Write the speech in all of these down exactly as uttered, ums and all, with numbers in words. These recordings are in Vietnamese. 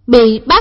Bị bắt.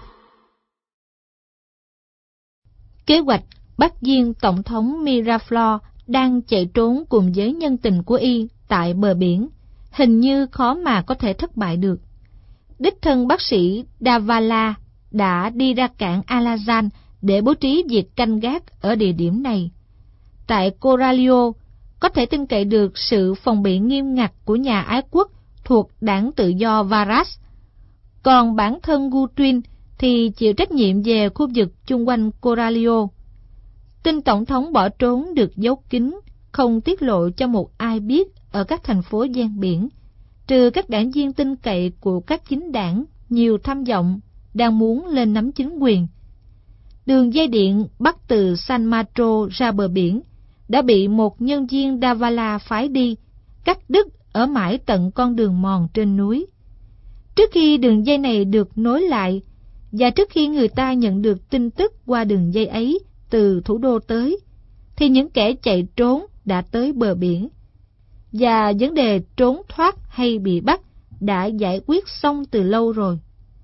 Kế hoạch bắt viên Tổng thống Miraflores đang chạy trốn cùng với nhân tình của y tại bờ biển hình như khó mà có thể thất bại được. Đích thân bác sĩ Davala đã đi ra cảng Alazan để bố trí việc canh gác ở địa điểm này. Tại Corralio, có thể tin cậy được sự phòng bị nghiêm ngặt của nhà ái quốc thuộc đảng tự do Varas. Còn bản thân Guthrie thì chịu trách nhiệm về khu vực chung quanh Corralio. Tin Tổng thống bỏ trốn được giấu kín, không tiết lộ cho một ai biết ở các thành phố ven biển, trừ các đảng viên tin cậy của các chính đảng nhiều tham vọng đang muốn lên nắm chính quyền. Đường dây điện bắt từ San Marco ra bờ biển đã bị một nhân viên Davala phái đi, cắt đứt ở mãi tận con đường mòn trên núi. Trước khi đường dây này được nối lại, và trước khi người ta nhận được tin tức qua đường dây ấy từ thủ đô tới, thì những kẻ chạy trốn đã tới bờ biển, và vấn đề trốn thoát hay bị bắt đã giải quyết xong từ lâu rồi.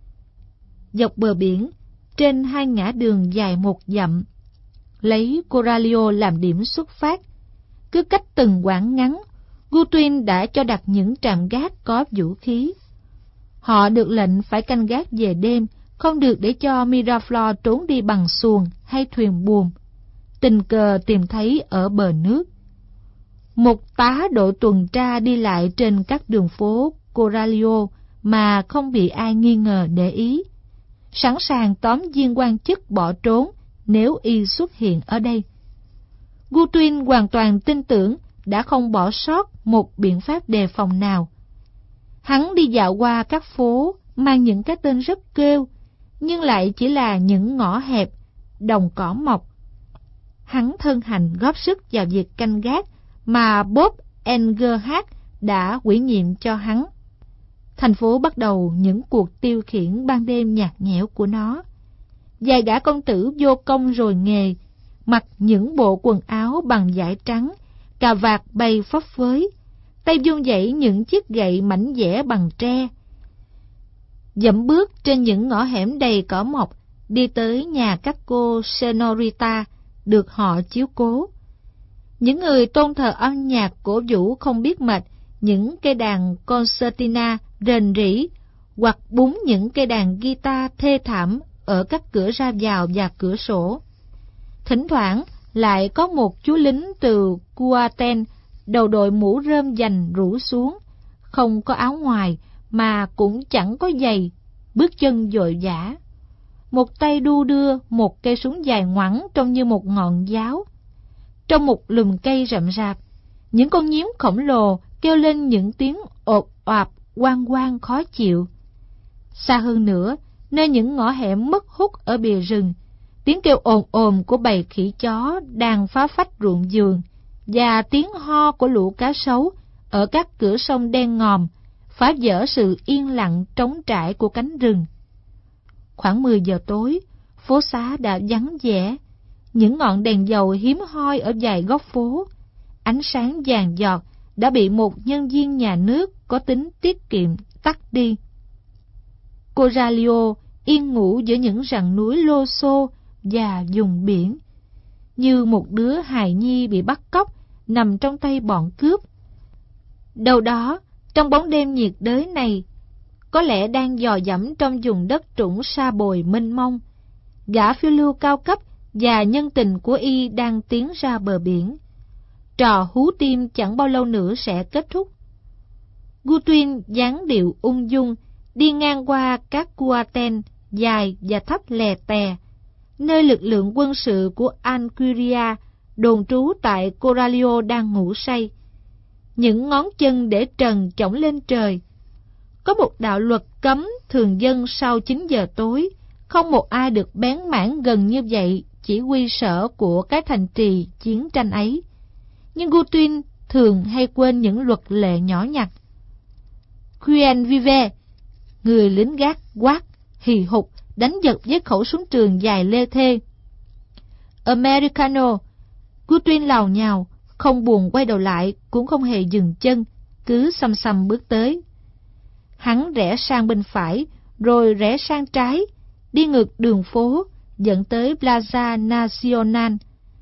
Dọc bờ biển, trên hai ngã đường dài một dặm, lấy Corralio làm điểm xuất phát, cứ cách từng quãng ngắn, Guthrie đã cho đặt những trạm gác có vũ khí. Họ được lệnh phải canh gác về đêm, không được để cho Miraflores trốn đi bằng xuồng hay thuyền buồm, tình cờ tìm thấy ở bờ nước. Một tá đội tuần tra đi lại trên các đường phố Corralio mà không bị ai nghi ngờ để ý, sẵn sàng tóm viên quan chức bỏ trốn nếu y xuất hiện ở đây. Guthrie hoàn toàn tin tưởng đã không bỏ sót một biện pháp đề phòng nào. Hắn đi dạo qua các phố mang những cái tên rất kêu, nhưng lại chỉ là những ngõ hẹp, đồng cỏ mọc. Hắn thân hành góp sức vào việc canh gác mà Bob Engerhardt đã ủy nhiệm cho hắn. Thành phố bắt đầu những cuộc tiêu khiển ban đêm nhạt nhẽo của nó. Vài gã công tử vô công rồi nghề, mặc những bộ quần áo bằng vải trắng, cà vạt bay phấp phới, tay vung vẩy những chiếc gậy mảnh vẽ bằng tre, dẫm bước trên những ngõ hẻm đầy cỏ mọc, đi tới nhà các cô senorita được họ chiếu cố. Những người tôn thờ âm nhạc cổ vũ không biết mệt những cây đàn concertina rền rĩ, hoặc búng những cây đàn guitar thê thảm ở các cửa ra vào và cửa sổ. Thỉnh thoảng lại có một chú lính từ Cuaten, đầu đội mũ rơm dành rủ xuống, không có áo ngoài mà cũng chẳng có giày, bước chân vội vã. Một tay đu đưa một cây súng dài ngoẵng trông như một ngọn giáo. Trong một lùm cây rậm rạp, những con nhím khổng lồ kêu lên những tiếng ộp oạp oang oang khó chịu. Xa hơn nữa, nơi những ngõ hẻm mất hút ở bìa rừng, tiếng kêu ồn ồn của bầy khỉ chó đang phá phách ruộng vườn, và tiếng ho của lũ cá sấu ở các cửa sông đen ngòm phá vỡ sự yên lặng trống trải của cánh rừng. Khoảng mười giờ tối, phố xá đã vắng vẻ. Những ngọn đèn dầu hiếm hoi ở vài góc phố, ánh sáng vàng giọt đã bị một nhân viên nhà nước có tính tiết kiệm tắt đi. Corralio yên ngủ giữa những rặng núi lô xô và vùng biển, như một đứa hài nhi bị bắt cóc nằm trong tay bọn cướp. Đâu đó, trong bóng đêm nhiệt đới này, có lẽ đang dò dẫm trong vùng đất trũng sa bồi mênh mông, gã phiêu lưu cao cấp và nhân tình của y đang tiến ra bờ biển. Trò hú tim chẳng bao lâu nữa sẽ kết thúc. Guthrie dáng điệu ung dung đi ngang qua các cuaten dài và thấp lè tè, nơi lực lượng quân sự của Anquiria đồn trú tại Corralio đang ngủ say. Những ngón chân để trần chổng lên trời. Có một đạo luật cấm thường dân sau chín giờ tối, không một ai được bén mảng gần như vậy chỉ huy sở của cái thành trì chiến tranh ấy. Nhưng Guthrie thường hay quên những luật lệ nhỏ nhặt. Quien vive, người lính gác quát, hì hục, đánh giật với khẩu súng trường dài lê thê. Americano, Guthrie lào nhào, không buồn quay đầu lại, cũng không hề dừng chân, cứ xăm xăm bước tới. Hắn rẽ sang bên phải, rồi rẽ sang trái, đi ngược đường phố dẫn tới Plaza Nacional.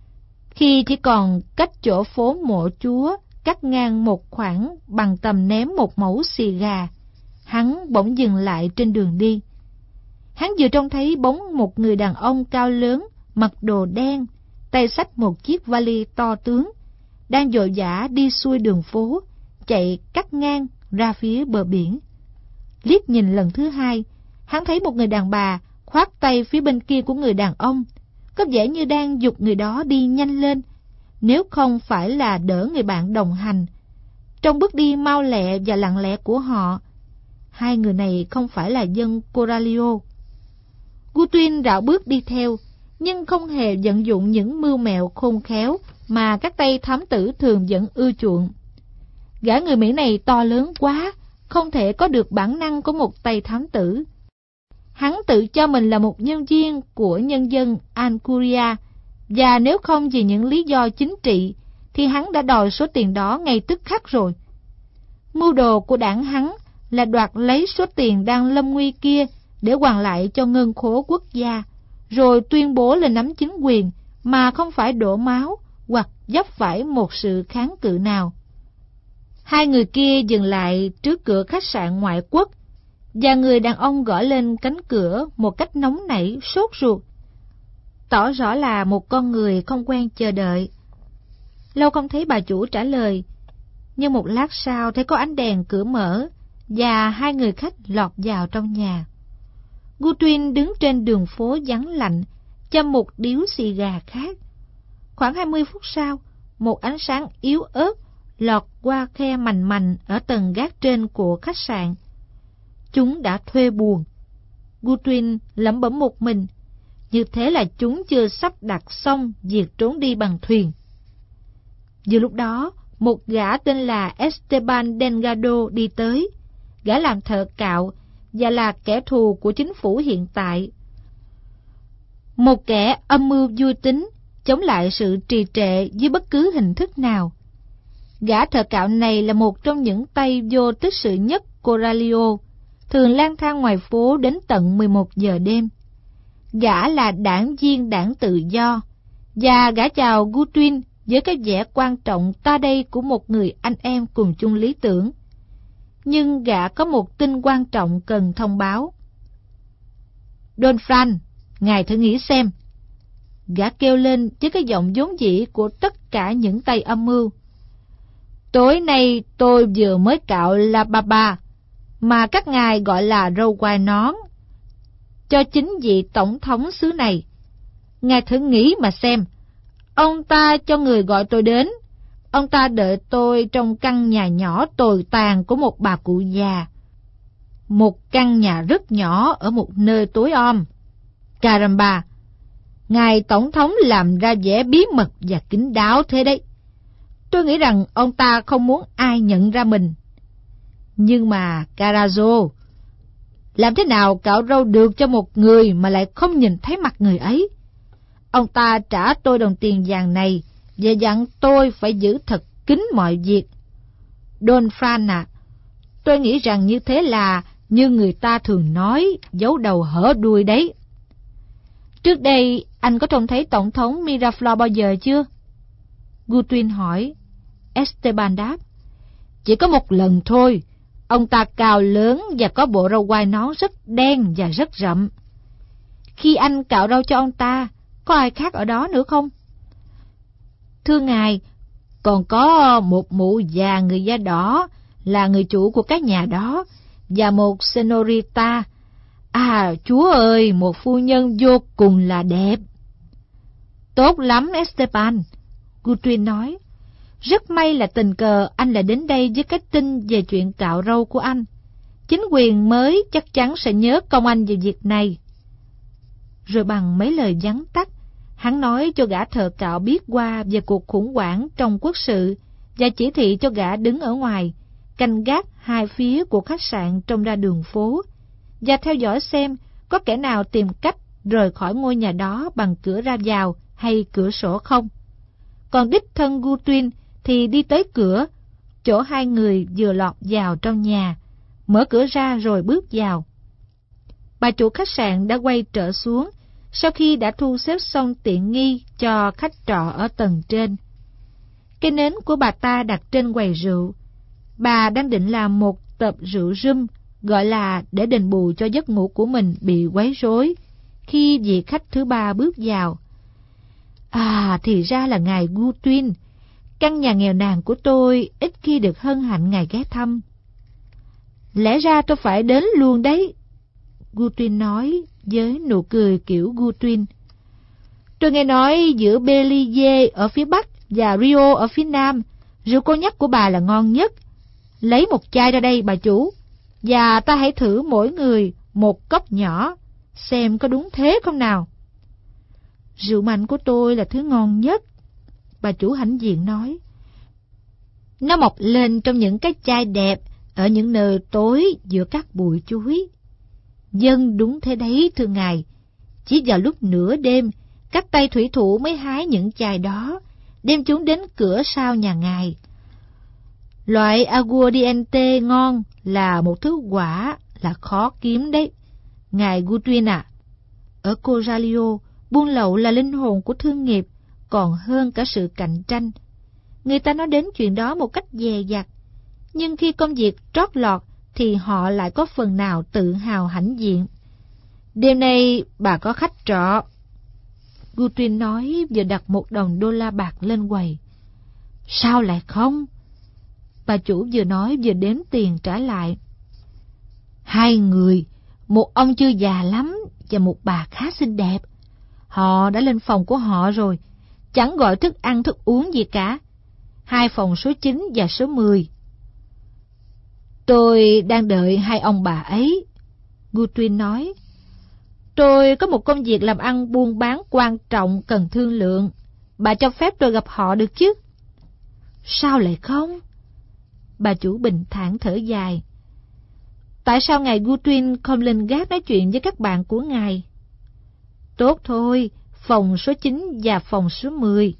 Khi chỉ còn cách chỗ phố Mộ Chúa cắt ngang một khoảng bằng tầm ném một mẩu xì gà, hắn bỗng dừng lại trên đường đi. Hắn vừa trông thấy bóng một người đàn ông cao lớn, mặc đồ đen, tay xách một chiếc vali to tướng, đang vội vã đi xuôi đường phố, chạy cắt ngang ra phía bờ biển. Liếc nhìn lần thứ hai, hắn thấy một người đàn bà khoác tay phía bên kia của người đàn ông, có vẻ như đang giục người đó đi nhanh lên, nếu không phải là đỡ người bạn đồng hành. Trong bước đi mau lẹ và lặng lẽ của họ, hai người này không phải là dân Corralio. Gutuin rảo bước đi theo, nhưng không hề vận dụng những mưu mẹo khôn khéo mà các tay thám tử thường vẫn ưa chuộng. Gã người Mỹ này to lớn quá, không thể có được bản năng của một tay thám tử. Hắn tự cho mình là một nhân viên của nhân dân Alcuria, và nếu không vì những lý do chính trị, thì hắn đã đòi số tiền đó ngay tức khắc rồi. Mưu đồ của đảng hắn là đoạt lấy số tiền đang lâm nguy kia để hoàn lại cho ngân khố quốc gia, rồi tuyên bố lên nắm chính quyền mà không phải đổ máu hoặc vấp phải một sự kháng cự nào. Hai người kia dừng lại trước cửa khách sạn ngoại quốc, và người đàn ông gõ lên cánh cửa một cách nóng nảy, sốt ruột, tỏ rõ là một con người không quen chờ đợi. Lâu không thấy bà chủ trả lời, nhưng một lát sau thấy có ánh đèn cửa mở và hai người khách lọt vào trong nhà. Gutuin đứng trên đường phố vắng lạnh, châm một điếu xì gà khác. Khoảng hai mươi phút sau, một ánh sáng yếu ớt lọt qua khe mành mành ở tầng gác trên của khách sạn. Chúng đã thuê buồng. Gutuin lẩm bẩm một mình, như thế là chúng chưa sắp đặt xong việc trốn đi bằng thuyền. Vừa lúc đó, một gã tên là Esteban Delgado đi tới. Gã làm thợ cạo và là kẻ thù của chính phủ hiện tại. Một kẻ âm mưu vui tính, chống lại sự trì trệ dưới bất cứ hình thức nào. Gã thợ cạo này là một trong những tay vô tích sự nhất Corralio, thường lang thang ngoài phố đến tận mười một giờ đêm. Gã là đảng viên đảng tự do, và gã chào Gutuin với cái vẻ quan trọng ta đây của một người anh em cùng chung lý tưởng. Nhưng gã có một tin quan trọng cần thông báo. Don Fran, ngài thử nghĩ xem. Gã kêu lên với cái giọng vốn dĩ của tất cả những tay âm mưu. Tối nay tôi vừa mới cạo La Baba, mà các ngài gọi là râu quai nón, cho chính vị tổng thống xứ này. Ngài thử nghĩ mà xem, ông ta cho người gọi tôi đến. Ông ta đợi tôi trong căn nhà nhỏ tồi tàn của một bà cụ già. Một căn nhà rất nhỏ ở một nơi tối om. Caramba, ngài tổng thống làm ra vẻ bí mật và kín đáo thế đấy. Tôi nghĩ rằng ông ta không muốn ai nhận ra mình. Nhưng mà Carazo, làm thế nào cạo râu được cho một người mà lại không nhìn thấy mặt người ấy? Ông ta trả tôi đồng tiền vàng này và dặn tôi phải giữ thật kín mọi việc. Don Fran à, tôi nghĩ rằng như thế là như người ta thường nói, giấu đầu hở đuôi đấy. Trước đây anh có trông thấy tổng thống Miraflores bao giờ chưa? Gutuin hỏi. Esteban đáp. Chỉ có một lần thôi. Ông ta cao lớn và có bộ râu quai nón rất đen và rất rậm. Khi anh cạo râu cho ông ta, có ai khác ở đó nữa không? Thưa ngài, còn có một mụ già người da đỏ là người chủ của cái nhà đó, và một senorita. À, chúa ơi, một phu nhân vô cùng là đẹp. Tốt lắm, Esteban, Gutuin nói. Rất may là tình cờ anh lại đến đây với cái tin về chuyện cạo râu của anh. Chính quyền mới chắc chắn sẽ nhớ công anh về việc này. Rồi bằng mấy lời vắn tắt, hắn nói cho gã thợ cạo biết qua về cuộc khủng hoảng trong quốc sự và chỉ thị cho gã đứng ở ngoài, canh gác hai phía của khách sạn trông ra đường phố, và theo dõi xem có kẻ nào tìm cách rời khỏi ngôi nhà đó bằng cửa ra vào hay cửa sổ không. Còn đích thân Gutuin thì đi tới cửa, chỗ hai người vừa lọt vào trong nhà, mở cửa ra rồi bước vào. Bà chủ khách sạn đã quay trở xuống sau khi đã thu xếp xong tiện nghi cho khách trọ ở tầng trên. Cái nến của bà ta đặt trên quầy rượu. Bà đang định làm một tập rượu rum, gọi là để đền bù cho giấc ngủ của mình bị quấy rối, khi vị khách thứ ba bước vào. À, thì ra là ngài Guthrie. Căn nhà nghèo nàn của tôi ít khi được hân hạnh ngài ghé thăm. Lẽ ra tôi phải đến luôn đấy, Guthrie nói với nụ cười kiểu Guthrie. Tôi nghe nói giữa Belize ở phía bắc và Rio ở phía nam, rượu cognac của bà là ngon nhất. Lấy một chai ra đây bà chủ, và ta hãy thử mỗi người một cốc nhỏ, xem có đúng thế không nào. Rượu mạnh của tôi là thứ ngon nhất, bà chủ hãnh diện nói. Nó mọc lên trong những cái chai đẹp ở những nơi tối giữa các bụi chuối. Dân đúng thế đấy thưa ngài. Chỉ vào lúc nửa đêm, các tay thủy thủ mới hái những chai đó, đem chúng đến cửa sau nhà ngài. Loại aguardiente ngon là một thứ quả là khó kiếm đấy, ngài Guthrie à. Ở Corralio, buôn lậu là linh hồn của thương nghiệp, còn hơn cả sự cạnh tranh. Người ta nói đến chuyện đó một cách dè dặt, nhưng khi công việc trót lọt thì họ lại có phần nào tự hào hãnh diện. Đêm nay bà có khách trọ, Guthrie nói vừa đặt một đồng đô la bạc lên quầy. Sao lại không? Bà chủ vừa nói vừa đếm tiền trả lại. Hai người, một ông chưa già lắm và một bà khá xinh đẹp. Họ đã lên phòng của họ rồi, chẳng gọi thức ăn thức uống gì cả. Hai phòng số chín và số mười. Tôi đang đợi hai ông bà ấy, Guthrie nói. Tôi có một công việc làm ăn buôn bán quan trọng cần thương lượng. Bà cho phép tôi gặp họ được chứ? Sao lại không? Bà chủ bình thản thở dài. Tại sao ngài Guthrie không lên gác nói chuyện với các bạn của ngài? Tốt thôi, phòng số chín và phòng số mười.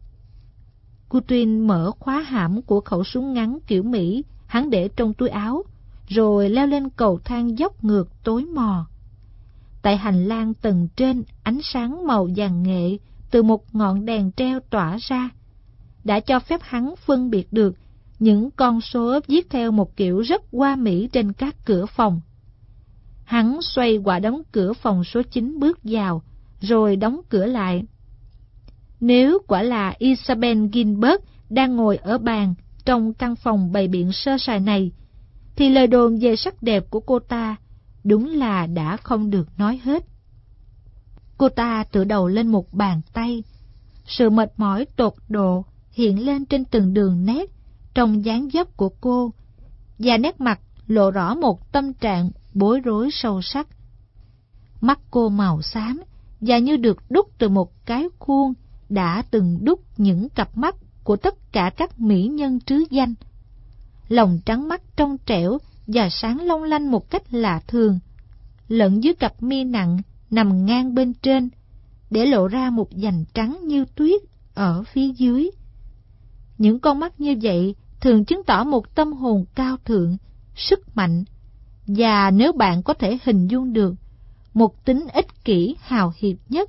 Guthrie mở khóa hãm của khẩu súng ngắn kiểu Mỹ hắn để trong túi áo, rồi leo lên cầu thang dốc ngược tối mò. Tại hành lang tầng trên, ánh sáng màu vàng nghệ từ một ngọn đèn treo tỏa ra, đã cho phép hắn phân biệt được những con số viết theo một kiểu rất hoa mỹ trên các cửa phòng. Hắn xoay quả đóng cửa phòng số chín bước vào, rồi đóng cửa lại. Nếu quả là Isabel Gilbert đang ngồi ở bàn trong căn phòng bày biện sơ sài này, thì lời đồn về sắc đẹp của cô ta đúng là đã không được nói hết. Cô ta tựa đầu lên một bàn tay. Sự mệt mỏi tột độ hiện lên trên từng đường nét trong dáng dấp của cô, và nét mặt lộ rõ một tâm trạng bối rối sâu sắc. Mắt cô màu xám và như được đúc từ một cái khuôn đã từng đúc những cặp mắt của tất cả các mỹ nhân trứ danh. Lòng trắng mắt trong trẻo và sáng long lanh một cách lạ thường, lẫn dưới cặp mi nặng nằm ngang bên trên, để lộ ra một vành trắng như tuyết ở phía dưới. Những con mắt như vậy thường chứng tỏ một tâm hồn cao thượng, sức mạnh, và nếu bạn có thể hình dung được, một tính ích kỷ hào hiệp nhất.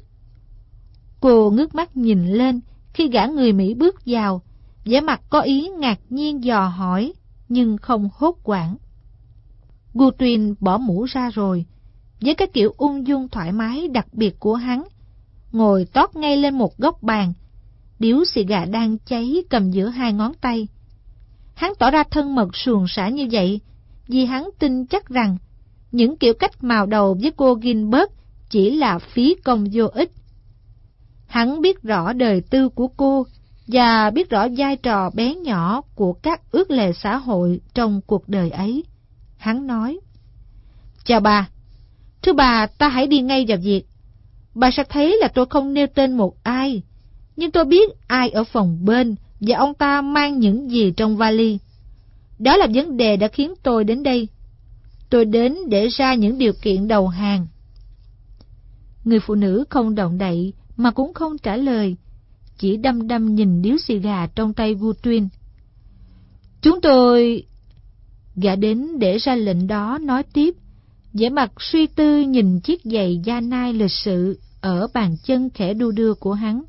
Cô ngước mắt nhìn lên khi gã người Mỹ bước vào, vẻ mặt có ý ngạc nhiên dò hỏi, nhưng không hốt hoảng. Guthrie bỏ mũ ra rồi, với cái kiểu ung dung thoải mái đặc biệt của hắn, ngồi tót ngay lên một góc bàn, điếu xì gà đang cháy cầm giữa hai ngón tay. Hắn tỏ ra thân mật suồng sã như vậy vì hắn tin chắc rằng những kiểu cách mào đầu với cô Gilbert chỉ là phí công vô ích. Hắn biết rõ đời tư của cô và biết rõ vai trò bé nhỏ của các ước lệ xã hội trong cuộc đời ấy. Hắn nói: Chào bà, thưa bà, ta hãy đi ngay vào việc. Bà sẽ thấy là tôi không nêu tên một ai, nhưng tôi biết ai ở phòng bên và ông ta mang những gì trong vali. Đó là vấn đề đã khiến tôi đến đây. Tôi đến để ra những điều kiện đầu hàng. Người phụ nữ không động đậy mà cũng không trả lời, chỉ đăm đăm nhìn điếu xì gà trong tay Guthrie. Chúng tôi... Gã đến để ra lệnh đó nói tiếp, vẻ mặt suy tư nhìn chiếc giày da nai lịch sự ở bàn chân khẽ đu đưa của hắn.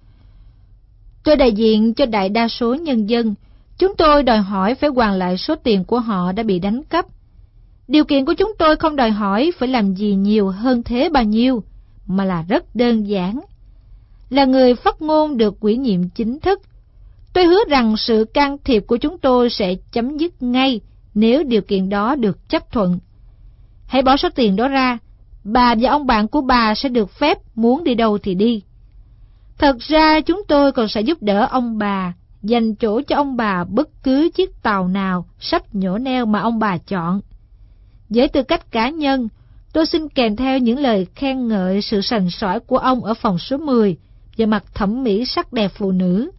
Tôi đại diện cho đại đa số nhân dân. Chúng tôi đòi hỏi phải hoàn lại số tiền của họ đã bị đánh cắp. Điều kiện của chúng tôi không đòi hỏi phải làm gì nhiều hơn thế bao nhiêu, mà là rất đơn giản. Là người phát ngôn được ủy nhiệm chính thức, tôi hứa rằng sự can thiệp của chúng tôi sẽ chấm dứt ngay nếu điều kiện đó được chấp thuận. Hãy bỏ số tiền đó ra, bà và ông bạn của bà sẽ được phép muốn đi đâu thì đi. Thật ra chúng tôi còn sẽ giúp đỡ ông bà, dành chỗ cho ông bà bất cứ chiếc tàu nào sắp nhổ neo mà ông bà chọn. Với tư cách cá nhân, tôi xin kèm theo những lời khen ngợi sự sành sỏi của ông ở phòng số mười về mặt thẩm mỹ sắc đẹp phụ nữ.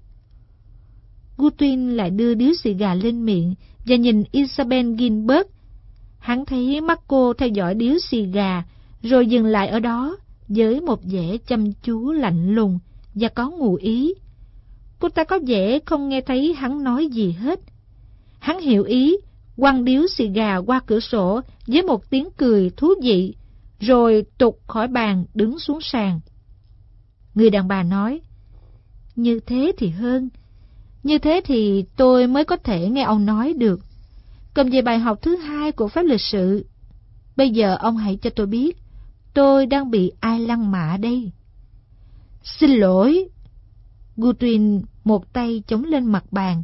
Guthrie lại đưa điếu xì gà lên miệng và nhìn Isabel Gilbert. Hắn thấy mắt cô theo dõi điếu xì gà, rồi dừng lại ở đó với một vẻ chăm chú lạnh lùng và có ngụ ý. Cô ta có vẻ không nghe thấy hắn nói gì hết. Hắn hiểu ý, quăng điếu xì gà qua cửa sổ với một tiếng cười thú vị, rồi tụt khỏi bàn đứng xuống sàn. Người đàn bà nói, như thế thì hơn, như thế thì tôi mới có thể nghe ông nói được. Còn về bài học thứ hai của phép lịch sự, bây giờ ông hãy cho tôi biết, tôi đang bị ai lăng mạ đây? Xin lỗi. Guthrie một tay chống lên mặt bàn.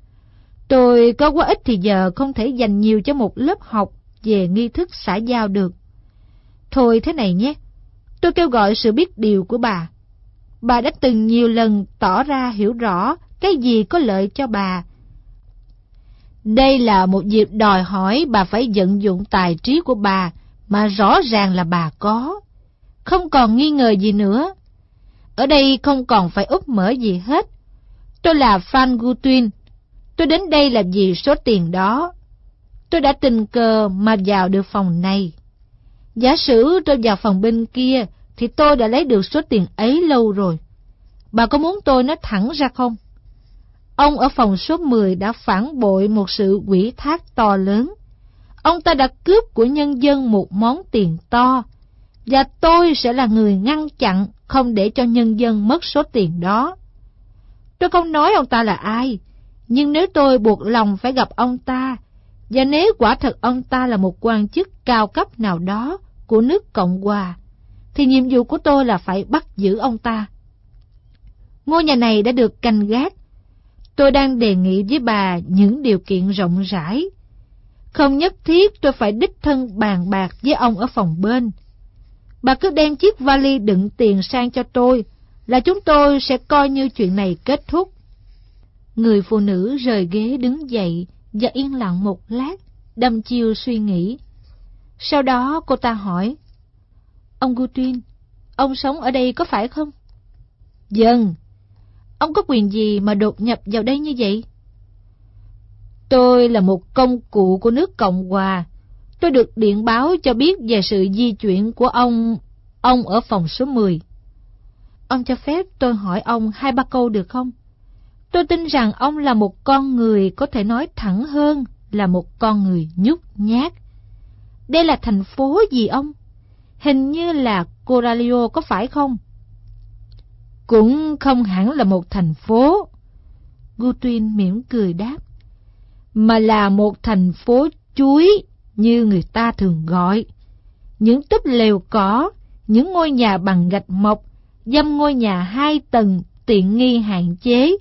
Tôi có quá ít thì giờ không thể dành nhiều cho một lớp học về nghi thức xã giao được. Thôi thế này nhé, tôi kêu gọi sự biết điều của bà. Bà đã từng nhiều lần tỏ ra hiểu rõ cái gì có lợi cho bà. Đây là một dịp đòi hỏi bà phải vận dụng tài trí của bà mà rõ ràng là bà có. Không còn nghi ngờ gì nữa. Ở đây không còn phải úp mở gì hết. Tôi là Frank Guthrie. Tôi đến đây là vì số tiền đó. Tôi đã tình cờ mà vào được phòng này. Giả sử tôi vào phòng bên kia thì tôi đã lấy được số tiền ấy lâu rồi. Bà có muốn tôi nói thẳng ra không? Ông ở phòng số mười đã phản bội một sự ủy thác to lớn. Ông ta đã cướp của nhân dân một món tiền to, và tôi sẽ là người ngăn chặn không để cho nhân dân mất số tiền đó. Tôi không nói ông ta là ai, nhưng nếu tôi buộc lòng phải gặp ông ta, và nếu quả thật ông ta là một quan chức cao cấp nào đó của nước Cộng Hòa, thì nhiệm vụ của tôi là phải bắt giữ ông ta. Ngôi nhà này đã được canh gác. Tôi đang đề nghị với bà những điều kiện rộng rãi. Không nhất thiết tôi phải đích thân bàn bạc với ông ở phòng bên. Bà cứ đem chiếc vali đựng tiền sang cho tôi, là chúng tôi sẽ coi như chuyện này kết thúc. Người phụ nữ rời ghế đứng dậy và yên lặng một lát, đăm chiêu suy nghĩ. Sau đó cô ta hỏi, ông Guthrie, ông sống ở đây có phải không? Vâng. Ông có quyền gì mà đột nhập vào đây như vậy? Tôi là một công cụ của nước Cộng Hòa. Tôi được điện báo cho biết về sự di chuyển của ông, ông ở phòng số mười. Ông cho phép tôi hỏi ông hai ba câu được không? Tôi tin rằng ông là một con người có thể nói thẳng hơn là một con người nhút nhát. Đây là thành phố gì ông? Hình như là Coralio có phải không? Cũng không hẳn là một thành phố, Guthrie mỉm cười đáp, mà là một thành phố chuối như người ta thường gọi. Những túp lều cỏ, những ngôi nhà bằng gạch mộc, dăm ngôi nhà hai tầng tiện nghi hạn chế.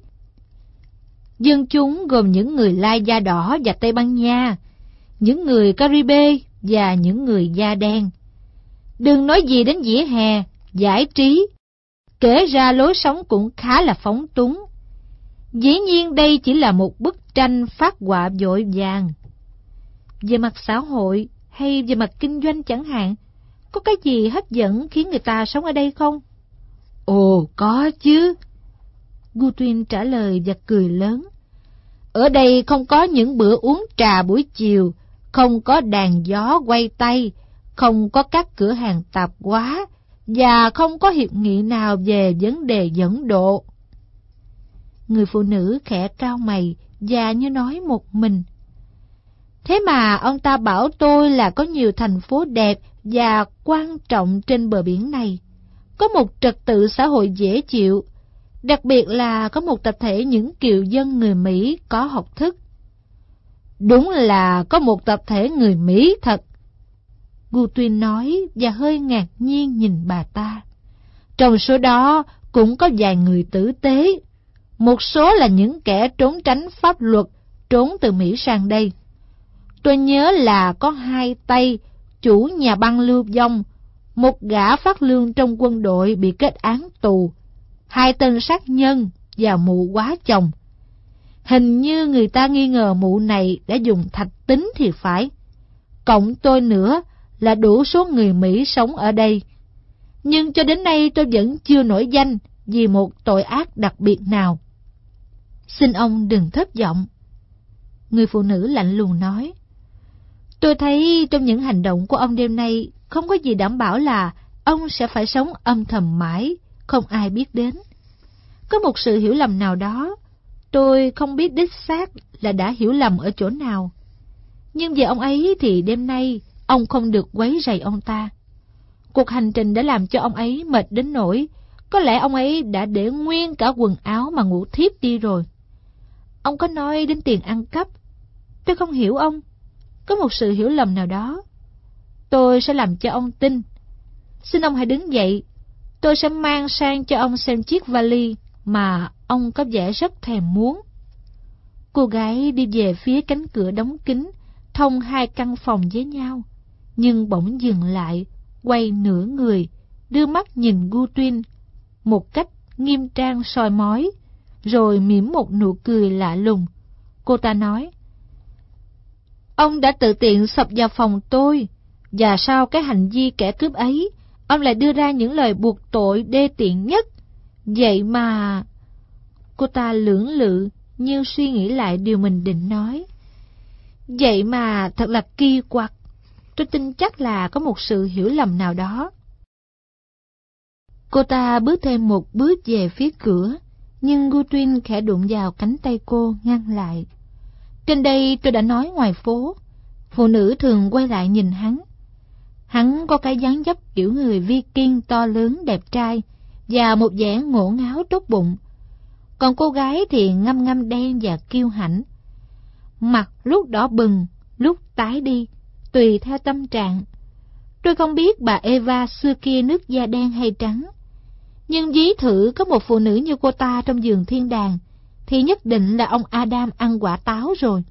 Dân chúng gồm những người Lai da đỏ và Tây Ban Nha, những người Caribe và những người da đen. Đừng nói gì đến vỉa hè, giải trí. Kể ra lối sống cũng khá là phóng túng. Dĩ nhiên đây chỉ là một bức tranh phác họa vội vàng. Về mặt xã hội hay về mặt kinh doanh chẳng hạn, có cái gì hấp dẫn khiến người ta sống ở đây không? Ồ, có chứ. Guthrie trả lời và cười lớn. Ở đây không có những bữa uống trà buổi chiều, không có đàn gió quay tay, không có các cửa hàng tạp hóa, và không có hiệp nghị nào về vấn đề dẫn độ. Người phụ nữ khẽ cau mày và như nói một mình. Thế mà ông ta bảo tôi là có nhiều thành phố đẹp và quan trọng trên bờ biển này, có một trật tự xã hội dễ chịu, đặc biệt là có một tập thể những kiều dân người Mỹ có học thức. Đúng là có một tập thể người Mỹ thật, Guthrie nói và hơi ngạc nhiên nhìn bà ta. Trong số đó cũng có vài người tử tế, một số là những kẻ trốn tránh pháp luật, trốn từ Mỹ sang đây. Tôi nhớ là có hai Tây, chủ nhà băng lưu vong, một gã phát lương trong quân đội bị kết án tù, hai tên sát nhân và mụ quá chồng. Hình như người ta nghi ngờ mụ này đã dùng thạch tín thì phải. Cộng tôi nữa là đủ số người Mỹ sống ở đây. Nhưng cho đến nay tôi vẫn chưa nổi danh vì một tội ác đặc biệt nào. Xin ông đừng thất vọng. Người phụ nữ lạnh lùng nói. Tôi thấy trong những hành động của ông đêm nay không có gì đảm bảo là ông sẽ phải sống âm thầm mãi, không ai biết đến. Có một sự hiểu lầm nào đó, tôi không biết đích xác là đã hiểu lầm ở chỗ nào. Nhưng về ông ấy thì đêm nay ông không được quấy rầy ông ta. Cuộc hành trình đã làm cho ông ấy mệt đến nỗi có lẽ ông ấy đã để nguyên cả quần áo mà ngủ thiếp đi rồi. Ông có nói đến tiền ăn cắp. Tôi không hiểu ông. Có một sự hiểu lầm nào đó. Tôi sẽ làm cho ông tin. Xin ông hãy đứng dậy. Tôi sẽ mang sang cho ông xem chiếc vali mà ông có vẻ rất thèm muốn. Cô gái đi về phía cánh cửa đóng kín, thông hai căn phòng với nhau, nhưng bỗng dừng lại, quay nửa người, đưa mắt nhìn Guthrie một cách nghiêm trang soi mói, rồi mỉm một nụ cười lạ lùng. Cô ta nói, ông đã tự tiện xộc vào phòng tôi, và sau cái hành vi kẻ cướp ấy, ông lại đưa ra những lời buộc tội đê tiện nhất. Vậy mà... Cô ta lưỡng lự như suy nghĩ lại điều mình định nói. Vậy mà thật là kỳ quặc. Tôi tin chắc là có một sự hiểu lầm nào đó. Cô ta bước thêm một bước về phía cửa, nhưng Guthrie khẽ đụng vào cánh tay cô ngăn lại. Trên đây tôi đã nói ngoài phố, phụ nữ thường quay lại nhìn hắn. Hắn có cái dáng dấp kiểu người Viking to lớn đẹp trai và một vẻ ngổ ngáo tốt bụng. Còn cô gái thì ngăm ngăm đen và kiêu hãnh. Mặt lúc đỏ bừng, lúc tái đi, tùy theo tâm trạng. Tôi không biết bà Eva xưa kia nước da đen hay trắng, nhưng ví thử có một phụ nữ như cô ta trong vườn thiên đàng, thì nhất định là ông Adam ăn quả táo rồi.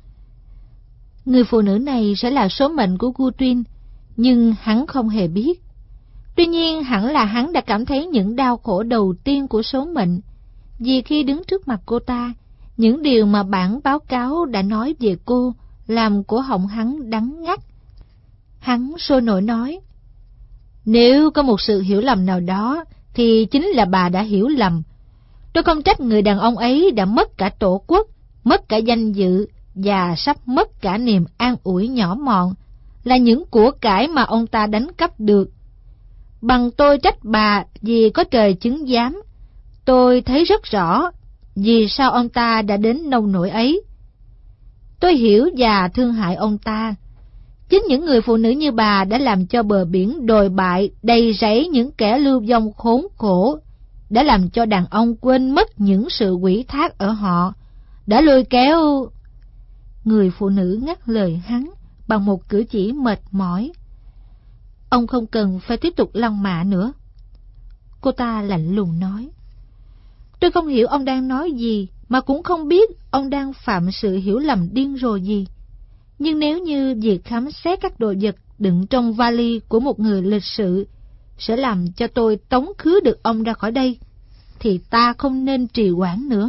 Người phụ nữ này sẽ là số mệnh của Guthrie, nhưng hắn không hề biết. Tuy nhiên hẳn là hắn đã cảm thấy những đau khổ đầu tiên của số mệnh, vì khi đứng trước mặt cô ta, những điều mà bản báo cáo đã nói về cô làm cổ họng hắn đắng ngắt. Hắn sôi nổi nói, nếu có một sự hiểu lầm nào đó, thì chính là bà đã hiểu lầm. Tôi không trách người đàn ông ấy đã mất cả tổ quốc, mất cả danh dự, và sắp mất cả niềm an ủi nhỏ mọn, là những của cải mà ông ta đánh cắp được. Bằng tôi trách bà vì có trời chứng giám. Tôi thấy rất rõ vì sao ông ta đã đến nông nỗi ấy. Tôi hiểu và thương hại ông ta. Chính những người phụ nữ như bà đã làm cho bờ biển đồi bại đầy rẫy những kẻ lưu vong khốn khổ, đã làm cho đàn ông quên mất những sự ủy thác ở họ, đã lôi kéo... Người phụ nữ ngắt lời hắn bằng một cử chỉ mệt mỏi. Ông không cần phải tiếp tục lăng mạ nữa. Cô ta lạnh lùng nói. Tôi không hiểu ông đang nói gì, mà cũng không biết ông đang phạm sự hiểu lầm điên rồ gì. Nhưng nếu như việc khám xét các đồ vật đựng trong vali của một người lịch sự sẽ làm cho tôi tống khứ được ông ra khỏi đây, thì ta không nên trì hoãn nữa.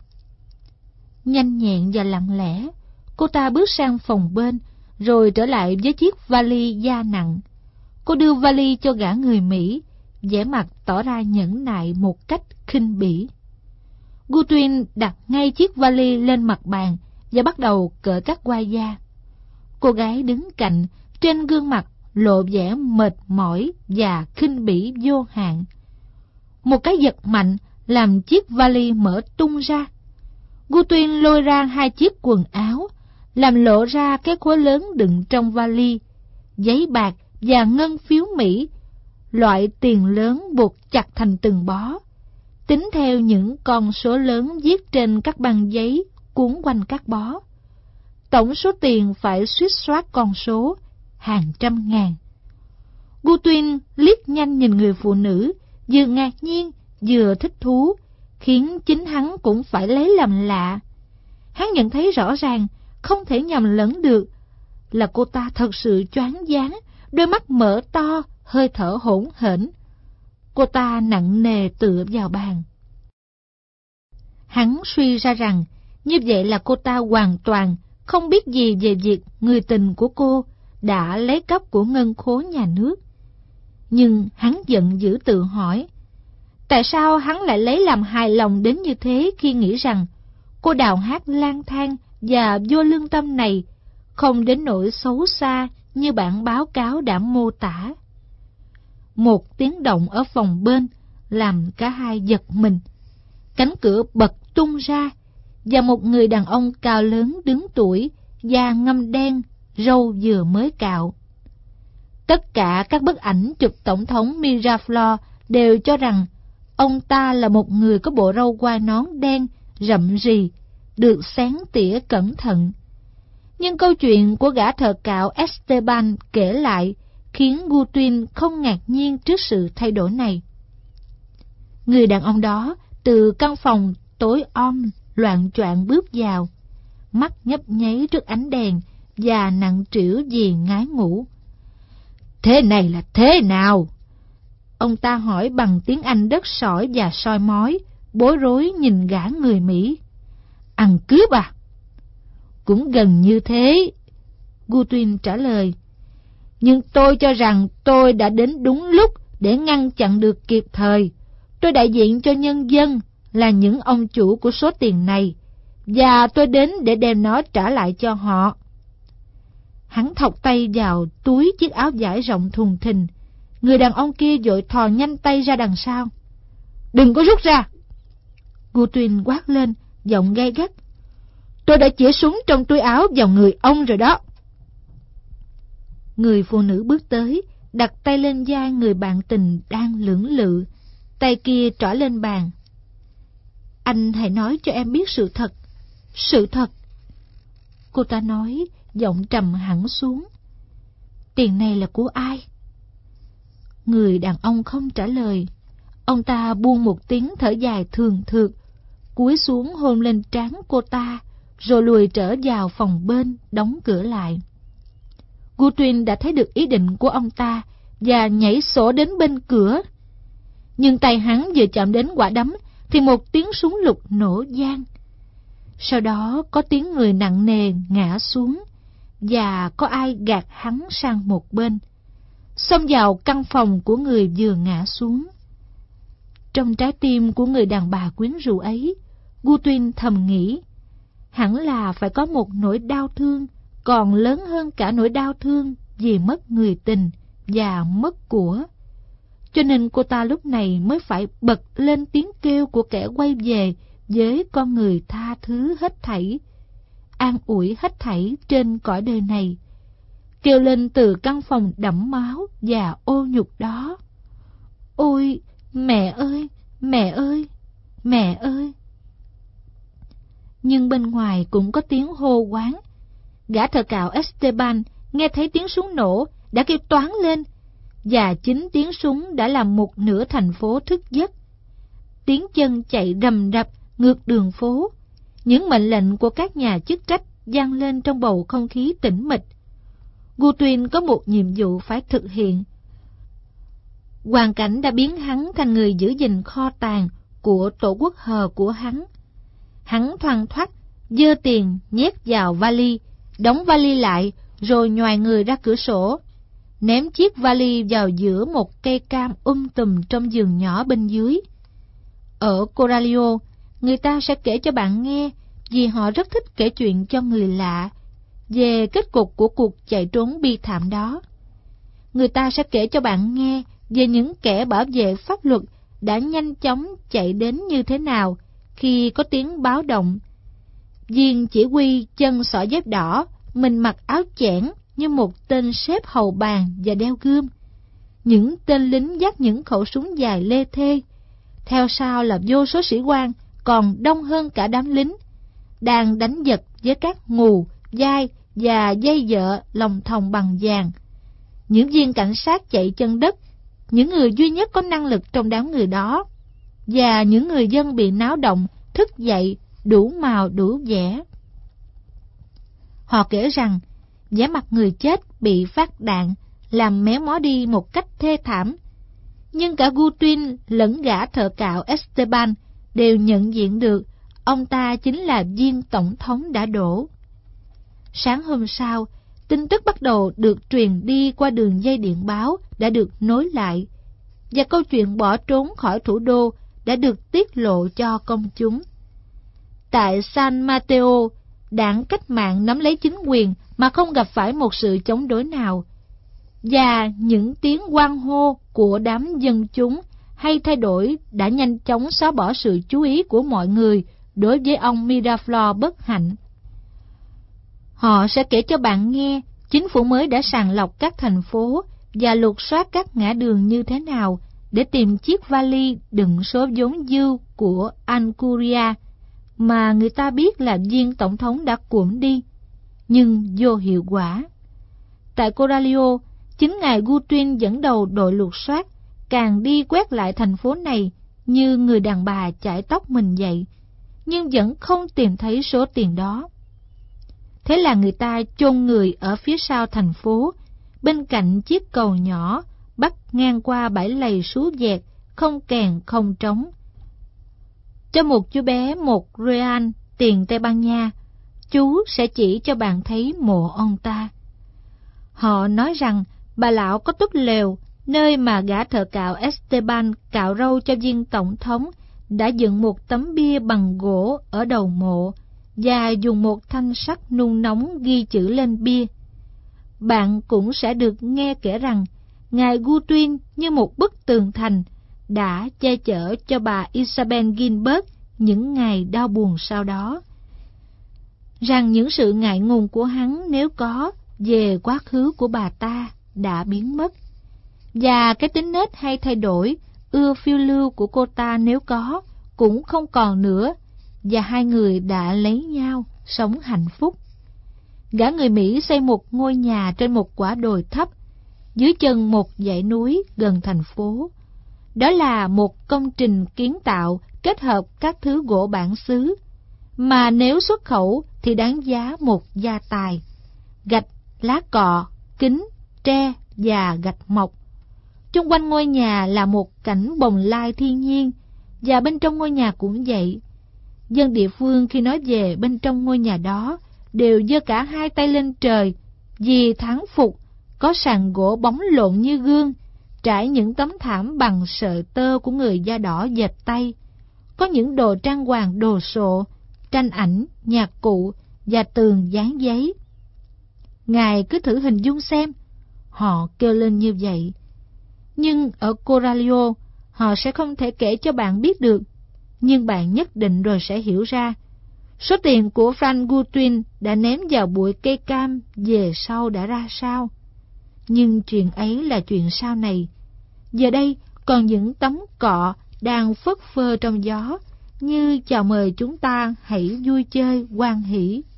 Nhanh nhẹn và lặng lẽ, cô ta bước sang phòng bên, rồi trở lại với chiếc vali da nặng. Cô đưa vali cho gã người Mỹ, vẻ mặt tỏ ra nhẫn nại một cách khinh bỉ. Guthrie đặt ngay chiếc vali lên mặt bàn và bắt đầu cởi các quai da. Cô gái đứng cạnh, trên gương mặt lộ vẻ mệt mỏi và khinh bỉ vô hạn. Một cái giật mạnh làm chiếc vali mở tung ra. Guthrie lôi ra hai chiếc quần áo, làm lộ ra cái khối lớn đựng trong vali, giấy bạc và ngân phiếu Mỹ, loại tiền lớn buộc chặt thành từng bó, tính theo những con số lớn viết trên các băng giấy cuốn quanh các bó. Tổng số tiền phải suýt soát con số hàng trăm ngàn. Guthrie liếc nhanh nhìn người phụ nữ, vừa ngạc nhiên vừa thích thú, khiến chính hắn cũng phải lấy làm lạ. Hắn nhận thấy rõ ràng, không thể nhầm lẫn được, là cô ta thật sự choáng váng, đôi mắt mở to, hơi thở hỗn hển. Cô ta nặng nề tựa vào bàn. Hắn suy ra rằng, như vậy là cô ta hoàn toàn không biết gì về việc người tình của cô đã lấy cắp của ngân khố nhà nước. Nhưng hắn giận dữ tự hỏi, tại sao hắn lại lấy làm hài lòng đến như thế khi nghĩ rằng cô đào hát lang thang và vô lương tâm này không đến nỗi xấu xa như bản báo cáo đã mô tả. Một tiếng động ở phòng bên làm cả hai giật mình. Cánh cửa bật tung ra và một người đàn ông cao lớn đứng tuổi, da ngăm đen, râu vừa mới cạo. Tất cả các bức ảnh chụp tổng thống Miraflores đều cho rằng ông ta là một người có bộ râu quai nón đen rậm rì, được xén tỉa cẩn thận. Nhưng câu chuyện của gã thợ cạo Esteban kể lại khiến Guthrie không ngạc nhiên trước sự thay đổi này. Người đàn ông đó từ căn phòng tối om loạng choạng bước vào, mắt nhấp nháy trước ánh đèn và nặng trĩu vì ngái ngủ. Thế này là thế nào? Ông ta hỏi bằng tiếng Anh đất sỏi và soi mói, bối rối nhìn gã người Mỹ. Ăn cướp à? Cũng gần như thế, Guthrie trả lời. Nhưng tôi cho rằng tôi đã đến đúng lúc để ngăn chặn được kịp thời. Tôi đại diện cho nhân dân, là những ông chủ của số tiền này, và tôi đến để đem nó trả lại cho họ. Hắn thọc tay vào túi chiếc áo vải rộng thùng thình. Người đàn ông kia vội thò nhanh tay ra đằng sau. Đừng có rút ra! Guthrie quát lên, giọng gay gắt. Tôi đã chĩa súng trong túi áo vào người ông rồi đó. Người phụ nữ bước tới, đặt tay lên vai người bạn tình đang lưỡng lự, tay kia trỏ lên bàn. Anh hãy nói cho em biết sự thật. Sự thật. Cô ta nói, giọng trầm hẳn xuống. Tiền này là của ai? Người đàn ông không trả lời. Ông ta buông một tiếng thở dài thường thượt, cúi xuống hôn lên trán cô ta, rồi lùi trở vào phòng bên, đóng cửa lại. Guthrie đã thấy được ý định của ông ta và nhảy sổ đến bên cửa. Nhưng tay hắn vừa chạm đến quả đấm thì một tiếng súng lục nổ vang. Sau đó có tiếng người nặng nề ngã xuống, và có ai gạt hắn sang một bên, xông vào căn phòng của người vừa ngã xuống. Trong trái tim của người đàn bà quyến rũ ấy, Guthrie thầm nghĩ, hẳn là phải có một nỗi đau thương còn lớn hơn cả nỗi đau thương vì mất người tình và mất của. Cho nên cô ta lúc này mới phải bật lên tiếng kêu của kẻ quay về với con người tha thứ hết thảy, an ủi hết thảy trên cõi đời này, kêu lên từ căn phòng đẫm máu và ô nhục đó. Ôi, mẹ ơi, mẹ ơi, mẹ ơi! Nhưng bên ngoài cũng có tiếng hô hoán. Gã thợ cạo Esteban nghe thấy tiếng súng nổ đã kêu toáng lên, và chính tiếng súng đã làm một nửa thành phố thức giấc. Tiếng chân chạy rầm rập ngược đường phố, những mệnh lệnh của các nhà chức trách vang lên trong bầu không khí tĩnh mịch. Guthrie có một nhiệm vụ phải thực hiện. Hoàn cảnh đã biến hắn thành người giữ gìn kho tàng của tổ quốc hờ của hắn. Hắn thoăn thoắt giơ tiền nhét vào vali, đóng vali lại, rồi nhoài người ra cửa sổ, ném chiếc vali vào giữa một cây cam um tùm trong vườn nhỏ bên dưới. Ở Corralio, người ta sẽ kể cho bạn nghe, vì họ rất thích kể chuyện cho người lạ, về kết cục của cuộc chạy trốn bi thảm đó. Người ta sẽ kể cho bạn nghe về những kẻ bảo vệ pháp luật đã nhanh chóng chạy đến như thế nào khi có tiếng báo động, Viên chỉ huy chân xỏ dép đỏ, mình mặc áo chẽn như một tên sếp hầu bàn và đeo gươm. Những tên lính dắt những khẩu súng dài lê thê. Theo sau là vô số sĩ quan, còn đông hơn cả đám lính, đang đánh giật với các ngù, vai và dây dợ lòng thòng bằng vàng. Những viên cảnh sát chạy chân đất, những người duy nhất có năng lực trong đám người đó, và những người dân bị náo động, thức dậy, đủ màu đủ vẻ. Họ kể rằng, vẻ mặt người chết bị phát đạn, làm méo mó đi một cách thê thảm. Nhưng cả Gutin lẫn gã thợ cạo Esteban đều nhận diện được ông ta chính là viên tổng thống đã đổ. Sáng hôm sau, tin tức bắt đầu được truyền đi qua đường dây điện báo đã được nối lại, và câu chuyện bỏ trốn khỏi thủ đô đã được tiết lộ cho công chúng. Tại San Mateo, đảng cách mạng nắm lấy chính quyền mà không gặp phải một sự chống đối nào, và những tiếng hoan hô của đám dân chúng hay thay đổi đã nhanh chóng xóa bỏ sự chú ý của mọi người đối với ông Miraflores bất hạnh. Họ sẽ kể cho bạn nghe chính phủ mới đã sàng lọc các thành phố và lục soát các ngã đường như thế nào để tìm chiếc vali đựng số vốn dư của Ancuria mà người ta biết là viên tổng thống đã cuộm đi, nhưng vô hiệu quả. Tại Corralio, chính ngài Gutin dẫn đầu đội lục soát, càng đi quét lại thành phố này như người đàn bà chải tóc mình vậy, nhưng vẫn không tìm thấy số tiền đó. Thế là người ta chôn người ở phía sau thành phố, bên cạnh chiếc cầu nhỏ bắc ngang qua bãi lầy sú dẹt, không kèn không trống. Cho một chú bé một real tiền Tây Ban Nha, chú sẽ chỉ cho bạn thấy mộ ông ta. Họ nói rằng bà lão có túp lều, nơi mà gã thợ cạo Esteban cạo râu cho viên tổng thống, đã dựng một tấm bia bằng gỗ ở đầu mộ và dùng một thanh sắt nung nóng ghi chữ lên bia. Bạn cũng sẽ được nghe kể rằng ngài Gutin như một bức tường thành đã che chở cho bà Isabel Gilbert những ngày đau buồn sau đó, rằng những sự ngại ngùng của hắn nếu có về quá khứ của bà ta đã biến mất, và cái tính nết hay thay đổi, ưa phiêu lưu của cô ta nếu có, cũng không còn nữa, và hai người đã lấy nhau, sống hạnh phúc. Gã người Mỹ xây một ngôi nhà trên một quả đồi thấp, dưới chân một dãy núi gần thành phố. Đó là một công trình kiến tạo kết hợp các thứ gỗ bản xứ, mà nếu xuất khẩu thì đáng giá một gia tài: gạch, lá cọ, kính, tre và gạch mộc. Chung quanh ngôi nhà là một cảnh bồng lai thiên nhiên, và bên trong ngôi nhà cũng vậy. Dân địa phương khi nói về bên trong ngôi nhà đó đều giơ cả hai tay lên trời, vì thán phục có sàn gỗ bóng lộn như gương, trải những tấm thảm bằng sợi tơ của người da đỏ dệt tay, có những đồ trang hoàng đồ sộ, tranh ảnh, nhạc cụ và tường dán giấy. Ngài cứ thử hình dung xem, họ kêu lên như vậy. Nhưng ở Corralio, họ sẽ không thể kể cho bạn biết được, nhưng bạn nhất định rồi sẽ hiểu ra. Số tiền của Frank Gutin đã ném vào bụi cây cam về sau đã ra sao. Nhưng chuyện ấy là chuyện sau này. Giờ đây còn những tấm cọ đang phất phơ trong gió, như chào mời chúng ta hãy vui chơi hoan hỷ.